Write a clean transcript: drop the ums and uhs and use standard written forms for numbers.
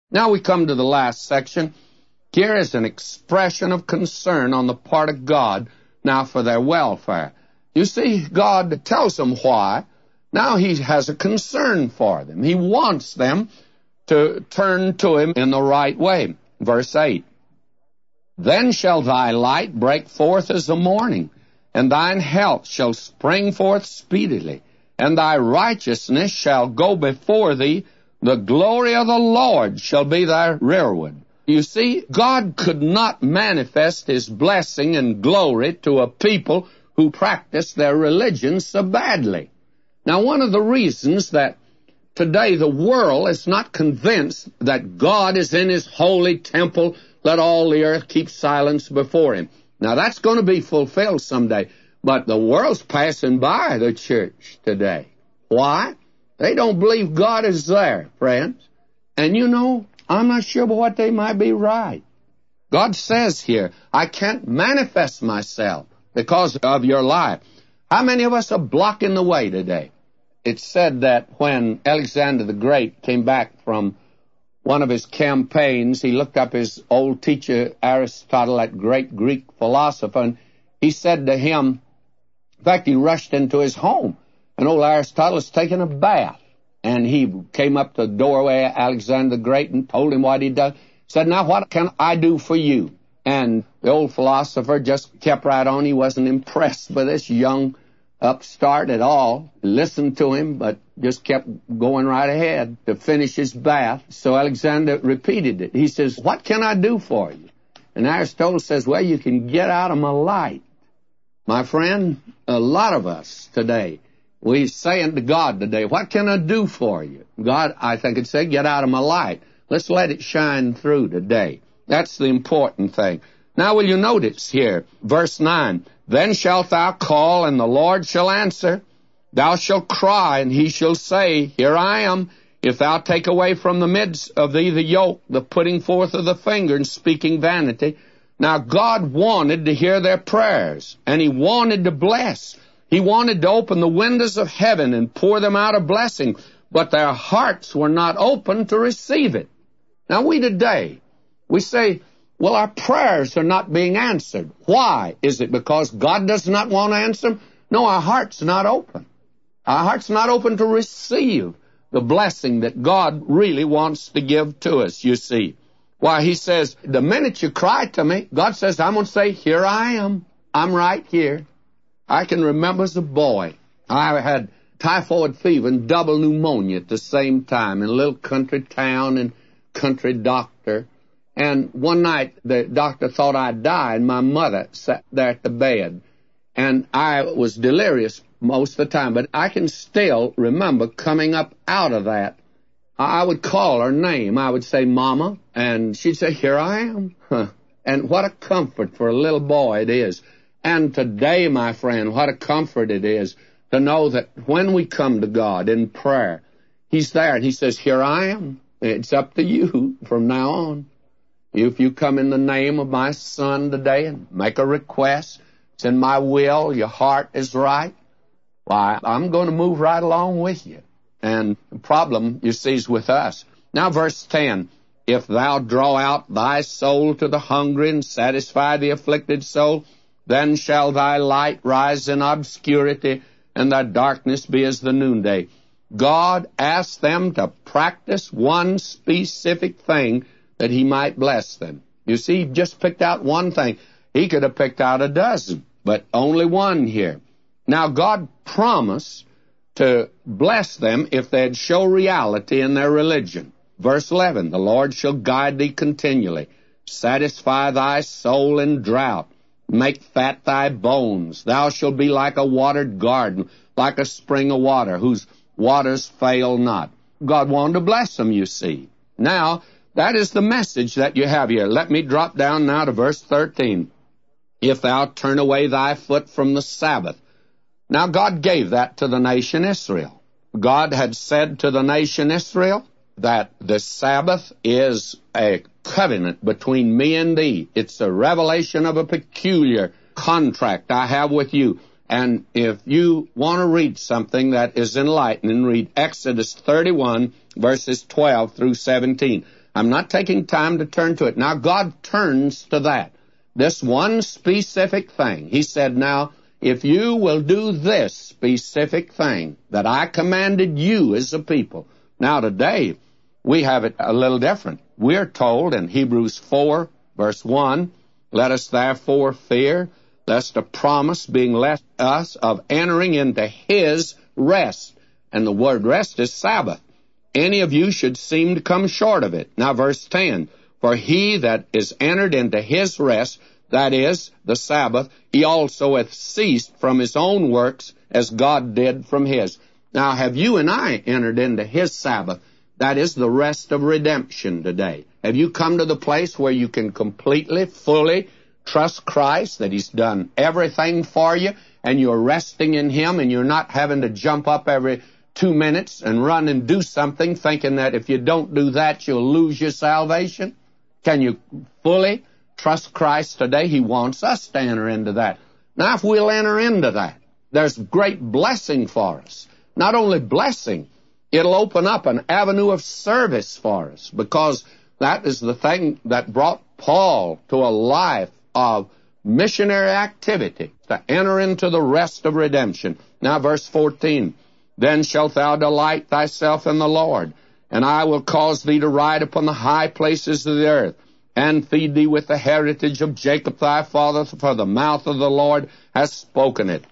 Now we come to the last section. Here is an expression of concern on the part of God now for their welfare. You see, God tells them why. Now he has a concern for them. He wants them to turn to him in the right way. Verse 8, Then shall thy light break forth as the morning, and thine health shall spring forth speedily, and thy righteousness shall go before thee. The glory of the Lord shall be thy rearward. You see, God could not manifest his blessing and glory to a people who practice their religion so badly. Now, one of the reasons that today the world is not convinced that God is in his holy temple, let all the earth keep silence before him. Now, that's going to be fulfilled someday, but the world's passing by the church today. Why? They don't believe God is there, friends. And you know, I'm not sure but what they might be right. God says here, I can't manifest myself because of your life. How many of us are blocking the way today? It's said that when Alexander the Great came back from one of his campaigns, he looked up his old teacher Aristotle, that great Greek philosopher, and he said to him, in fact, he rushed into his home, and old Aristotle was taking a bath. And he came up to the doorway of Alexander the Great and told him what he'd done. Said, now what can I do for you? And the old philosopher just kept right on. He wasn't impressed by this young upstart at all. Listened to him, but just kept going right ahead to finish his bath. So Alexander repeated it. He says, what can I do for you? And Aristotle says, well, you can get out of my light. My friend, a lot of us today, we're saying to God today, what can I do for you? God, I think it said, get out of my light. Let's let it shine through today. That's the important thing. Now will you notice here, verse 9, Then shalt thou call, and the Lord shall answer. Thou shalt cry, and he shall say, Here I am. If thou take away from the midst of thee the yoke, the putting forth of the finger, and speaking vanity. Now God wanted to hear their prayers, and he wanted to bless. He wanted to open the windows of heaven and pour them out a blessing, but their hearts were not open to receive it. Now we today, we say, well, our prayers are not being answered. Why? Is it because God does not want to answer them? No, our heart's not open. Our heart's not open to receive the blessing that God really wants to give to us, you see. Why, he says, the minute you cry to me, God says, I'm going to say, here I am. I'm right here. I can remember as a boy, I had typhoid fever and double pneumonia at the same time in a little country town and country doctor. And one night, the doctor thought I'd die, and my mother sat there at the bed. And I was delirious most of the time, but I can still remember coming up out of that. I would call her name. I would say, Mama, and she'd say, here I am. And what a comfort for a little boy it is. And today, my friend, what a comfort it is to know that when we come to God in prayer, he's there, and he says, here I am. It's up to you from now on. If you come in the name of my Son today and make a request, it's in my will, your heart is right, why, I'm going to move right along with you. And the problem, you see, is with us. Now, verse 10, If thou draw out thy soul to the hungry and satisfy the afflicted soul, then shall thy light rise in obscurity, and thy darkness be as the noonday. God asked them to practice one specific thing that he might bless them. You see, he just picked out one thing. He could have picked out a dozen, but only one here. Now, God promised to bless them if they'd show reality in their religion. Verse 11, The Lord shall guide thee continually, satisfy thy soul in drought, make fat thy bones. Thou shalt be like a watered garden, like a spring of water, whose waters fail not. God wanted to bless them, you see. Now, that is the message that you have here. Let me drop down now to verse 13. If thou turn away thy foot from the Sabbath. Now, God gave that to the nation Israel. God had said to the nation Israel that the Sabbath is a covenant between me and thee. It's a revelation of a peculiar contract I have with you. And if you want to read something that is enlightening, read Exodus 31, verses 12 through 17. I'm not taking time to turn to it. Now, God turns to that. This one specific thing. He said, now, if you will do this specific thing that I commanded you as a people. Now, today, we have it a little different. We're told in Hebrews 4, verse 1, let us therefore fear, lest a promise being left us of entering into his rest. And the word rest is Sabbath. Any of you should seem to come short of it. Now, verse 10, for he that is entered into his rest, that is, the Sabbath, he also hath ceased from his own works, as God did from his. Now, have you and I entered into his Sabbath? That is the rest of redemption today. Have you come to the place where you can completely, fully trust Christ, that he's done everything for you, and you're resting in him, and you're not having to jump up every 2 minutes and run and do something, thinking that if you don't do that, you'll lose your salvation? Can you fully trust Christ today? He wants us to enter into that. Now, if we'll enter into that, there's great blessing for us. Not only blessing, it'll open up an avenue of service for us, because that is the thing that brought Paul to a life of missionary activity, to enter into the rest of redemption. Now, verse 14, then shalt thou delight thyself in the Lord, and I will cause thee to ride upon the high places of the earth, and feed thee with the heritage of Jacob thy father, for the mouth of the Lord has spoken it.